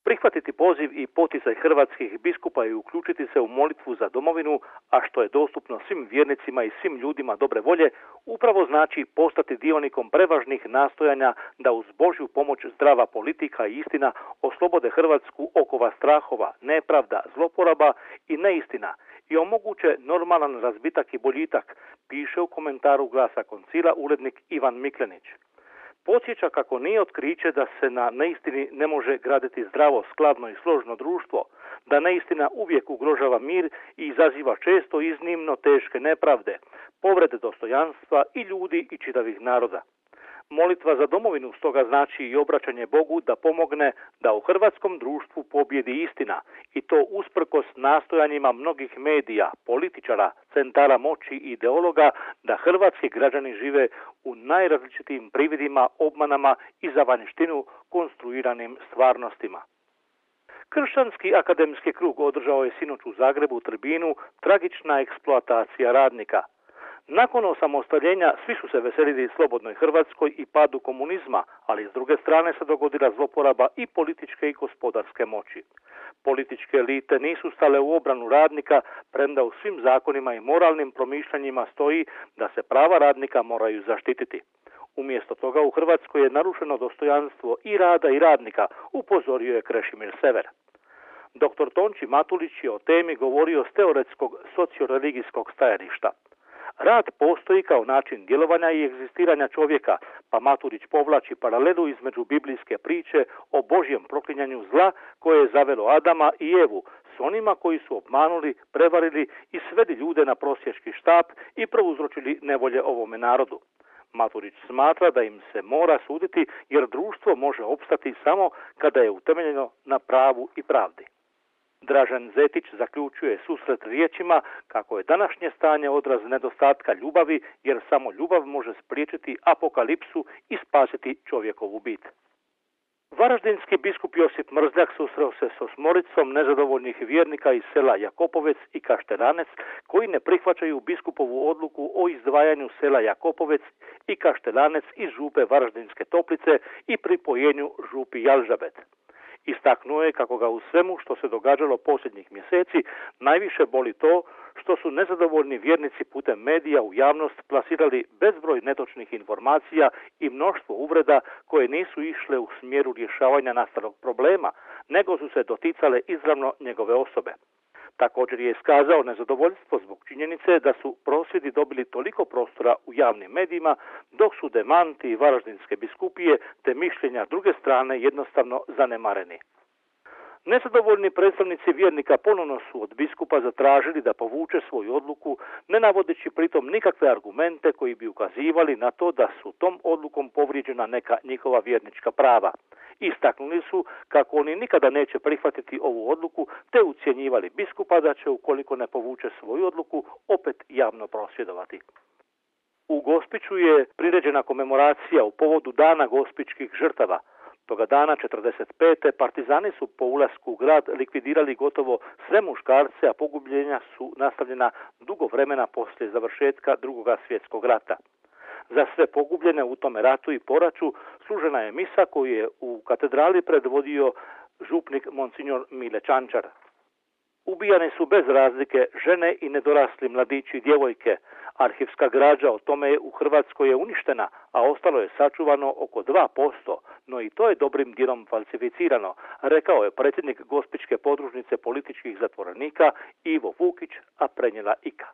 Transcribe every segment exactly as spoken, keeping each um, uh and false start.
prihvatiti poziv i poticaj hrvatskih biskupa i uključiti se u molitvu za domovinu, a što je dostupno svim vjernicima i svim ljudima dobre volje, upravo znači postati dionikom prevažnih nastojanja da uz Božju pomoć zdrava politika i istina oslobode Hrvatsku okova strahova, nepravda, zloporaba i neistina i omoguće normalan razbitak i boljitak, piše u komentaru Glasa koncila urednik Ivan Miklenić. Podsjeća kako nije otkriće da se na neistini ne može graditi zdravo, skladno i složno društvo, da neistina uvijek ugrožava mir i izaziva često iznimno teške nepravde, povrede dostojanstva i ljudi i čitavih naroda. Molitva za domovinu stoga znači i obraćanje Bogu da pomogne da u hrvatskom društvu pobjedi istina i to usprkos nastojanjima mnogih medija, političara, centara moći i ideologa da hrvatski građani žive u najrazličitijim prividima, obmanama i za vanjštinu konstruiranim stvarnostima. Kršćanski akademski krug održao je sinoć u Zagrebu tribinu Tragična eksploatacija radnika. Nakon osamostaljenja svi su se veselili slobodnoj Hrvatskoj i padu komunizma, ali s druge strane se dogodila zloporaba i političke i gospodarske moći. Političke elite nisu stale u obranu radnika, premda u svim zakonima i moralnim promišljanjima stoji da se prava radnika moraju zaštititi. Umjesto toga u Hrvatskoj je narušeno dostojanstvo i rada i radnika, upozorio je Krešimir Sever. Doktor Tonči Matulić je o temi govorio s teoretskog socioreligijskog stajališta. Rad postoji kao način djelovanja i egzistiranja čovjeka, pa Maturić povlači paralelu između biblijske priče o Božjem proklinjanju zla koje je zavelo Adama i Evu s onima koji su obmanuli, prevarili i sveli ljude na prosjački štap i prouzročili nevolje ovome narodu. Maturić smatra da im se mora suditi jer društvo može opstati samo kada je utemeljeno na pravu i pravdi. Dražen Zetić zaključuje susret riječima kako je današnje stanje odraz nedostatka ljubavi, jer samo ljubav može spriječiti apokalipsu i spasiti čovjekovu bit. Varaždinski biskup Josip Mrzljak susreo se s osmoricom nezadovoljnih vjernika iz sela Jakopovec i Kaštelanec koji ne prihvaćaju biskupovu odluku o izdvajanju sela Jakopovec i Kaštelanec iz župe Varaždinske Toplice i pripojenju župi Jalžabet. Istaknuo je kako ga u svemu što se događalo posljednjih mjeseci najviše boli to što su nezadovoljni vjernici putem medija u javnost plasirali bezbroj netočnih informacija i mnoštvo uvreda koje nisu išle u smjeru rješavanja nastalog problema, nego su se doticale izravno njegove osobe. Također je iskazao nezadovoljstvo zbog činjenice da su prosvjedi dobili toliko prostora u javnim medijima, dok su demanti Varaždinske biskupije te mišljenja druge strane jednostavno zanemareni. Nezadovoljni predstavnici vjernika ponovno su od biskupa zatražili da povuče svoju odluku, ne navodeći pritom nikakve argumente koji bi ukazivali na to da su tom odlukom povrijeđena neka njihova vjernička prava. Istaknuli su kako oni nikada neće prihvatiti ovu odluku, te ucjenjivali biskupa da će, ukoliko ne povuče svoju odluku, opet javno prosvjedovati. U Gospiću je priređena komemoracija u povodu Dana gospićkih žrtava. Toga dana četrdeset pete partizani su po ulasku u grad likvidirali gotovo sve muškarce, a pogubljenja su nastavljena dugo vremena poslije završetka Drugoga svjetskog rata. Za sve pogubljene u tome ratu i poraću služena je misa koju je u katedrali predvodio župnik Monsignor Mile Čančar. Ubijane su bez razlike žene i nedorasli mladići i djevojke. Arhivska građa o tome u Hrvatskoj je uništena, a ostalo je sačuvano oko dva posto, no i to je dobrim dijelom falsificirano, rekao je predsjednik Gospićke podružnice političkih zatvorenika Ivo Vukić, a prenijela I K A.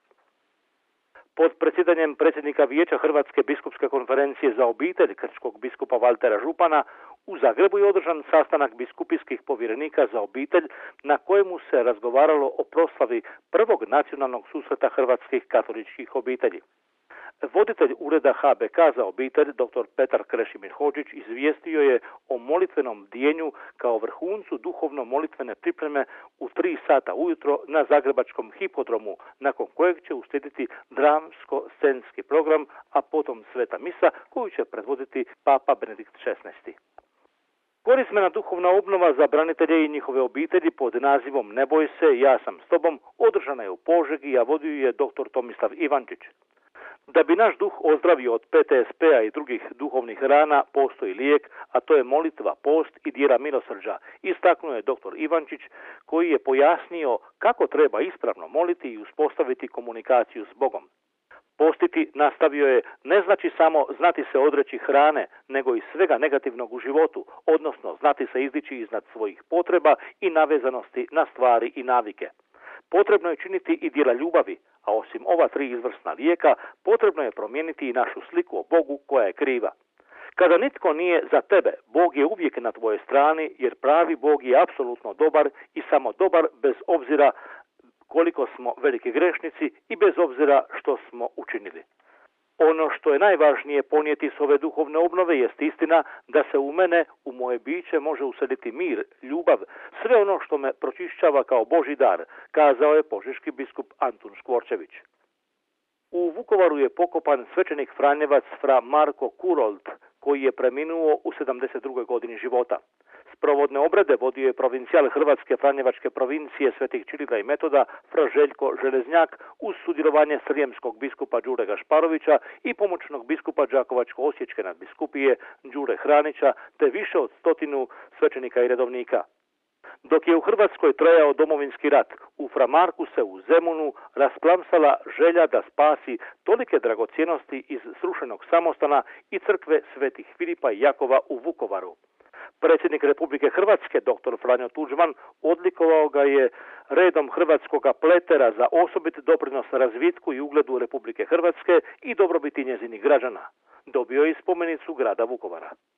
Pod predsjedanjem predsjednika Vijeća Hrvatske biskupske konferencije za obitelj krčkog biskupa Valtera Župana u Zagrebu je održan sastanak biskupijskih povjerenika za obitelj na kojemu se razgovaralo o proslavi prvog nacionalnog susreta hrvatskih katoličkih obitelji. Voditelj ureda H B K za obitelj, dr. Petar Krešimir Hodžić, izvijestio je o molitvenom bdijenju kao vrhuncu duhovno-molitvene pripreme u tri sata ujutro na zagrebačkom hipodromu, nakon kojeg će uslijediti dramsko-scenski program, a potom sveta misa koju će predvoditi Papa Benedikt šesnaesti. Korizmena duhovna obnova za branitelje i njihove obitelji pod nazivom Ne boj se, ja sam s tobom održana je u Požegi, a vodio je dr. Tomislav Ivančić. Da bi naš duh ozdravio od P T S P-a i drugih duhovnih rana, postoji lijek, a to je molitva, post i djela milosrđa, istaknuo je doktor Ivančić, koji je pojasnio kako treba ispravno moliti i uspostaviti komunikaciju s Bogom. Postiti, nastavio je, ne znači samo znati se odreći hrane, nego i svega negativnog u životu, odnosno znati se izdići iznad svojih potreba i navezanosti na stvari i navike. Potrebno je činiti i djela ljubavi, a osim ova tri izvrsna lijeka, potrebno je promijeniti i našu sliku o Bogu koja je kriva. Kada nitko nije za tebe, Bog je uvijek na tvojoj strani, jer pravi Bog je apsolutno dobar i samo dobar bez obzira koliko smo veliki grešnici i bez obzira što smo učinili. Ono što je najvažnije ponijeti s ove duhovne obnove jest istina da se u mene, u moje biće može useliti mir, ljubav, sve ono što me pročišćava kao Božji dar, kazao je požeški biskup Antun Škvorčević. U Vukovaru je pokopan svećenik Franjevac fra Marko Kurolt, koji je preminuo u sedamdeset drugoj godini života. Sprovodne obrede vodio je provincijal Hrvatske Franjevačke provincije Svetih Čirila i Metoda fra Željko Železnjak uz sudjelovanje srijemskog biskupa Đure Gašparovića i pomoćnog biskupa Đakovačko-osječke nadbiskupije Đure Hranića te više od stotinu svećenika i redovnika. Dok je u Hrvatskoj trajao Domovinski rat, u Fra Marku se u Zemunu rasplamsala želja da spasi tolike dragocjenosti iz srušenog samostana i crkve Svetih Filipa i Jakova u Vukovaru. Predsjednik Republike Hrvatske, doktor Franjo Tuđman, odlikovao ga je redom hrvatskoga pletera za osobit doprinos razvitku i ugledu Republike Hrvatske i dobrobiti njezinih građana. Dobio je i spomenicu grada Vukovara.